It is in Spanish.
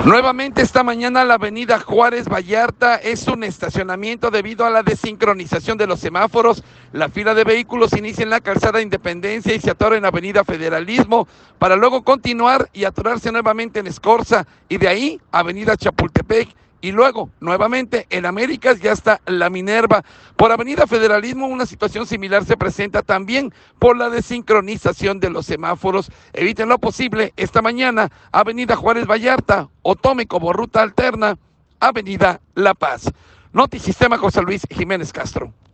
Nuevamente esta mañana la avenida Juárez Vallarta es un estacionamiento debido a la desincronización de los semáforos. La fila de vehículos inicia en la calzada Independencia y se atora en la avenida Federalismo para luego continuar y atorarse nuevamente en Escorza y de ahí avenida Chapultepec. Y luego, nuevamente, en Américas ya está la Minerva. Por Avenida Federalismo, una situación similar se presenta también por la desincronización de los semáforos. Eviten lo posible esta mañana, Avenida Juárez Vallarta, o tome como ruta alterna, Avenida La Paz. Notisistema José Luis Jiménez Castro.